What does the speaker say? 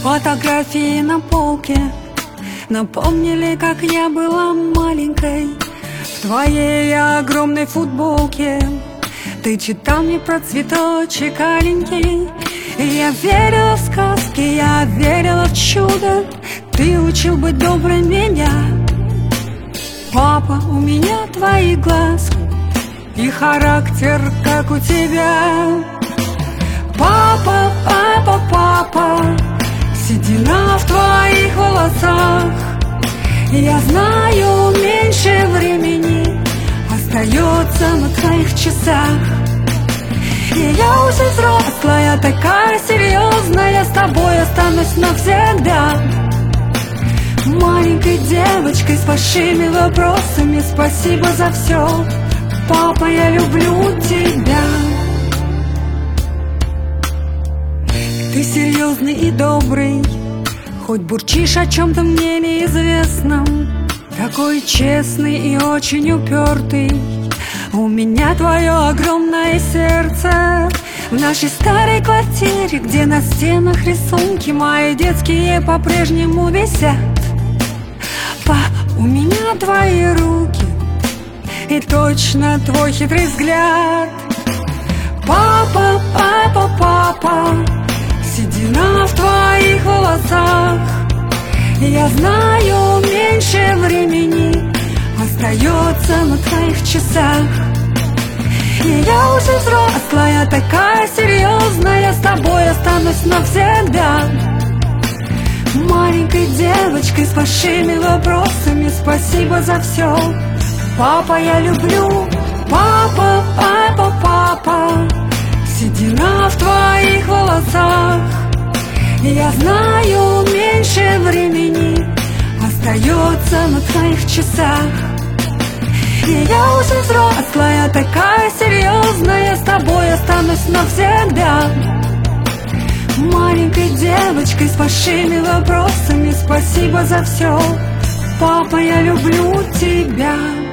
Фотографии на полке напомнили, как я была маленькой. В твоей огромной футболке ты читал мне про цветочек аленький. И я верила в сказки, я верила в чудо. Ты учил быть доброй меня. Папа, у меня твои глазки и характер, как у тебя. Папа, папа, папа, седина в твоих волосах. Я знаю, меньше времени остается на твоих часах. И я уже взрослая, такая серьезная, с тобой останусь навсегда. Маленькой девочкой с большими вопросами, спасибо за все. Папа, я люблю тебя. Ты серьезный и добрый, хоть бурчишь о чем-то мне неизвестном. Такой честный и очень упертый. У меня твое огромное сердце. В нашей старой квартире, где на стенах рисунки мои детские по-прежнему висят. Пап, у меня твои руки и точно твой хитрый взгляд. Папа, папа, папа, седина в твоих волосах. Я знаю, меньше времени остается на твоих часах. И я уже взрослая, такая серьезная, с тобой останусь навсегда. Маленькой девочкой с большими вопросами, спасибо за все. Папа, я люблю. Папа, папа, папа, седина в твоих волосах. Я знаю, меньше времени остается на твоих часах. И я уже взрослая, такая серьезная, с тобой останусь навсегда. Маленькой девочкой с большими вопросами, спасибо за все. Папа, я люблю тебя.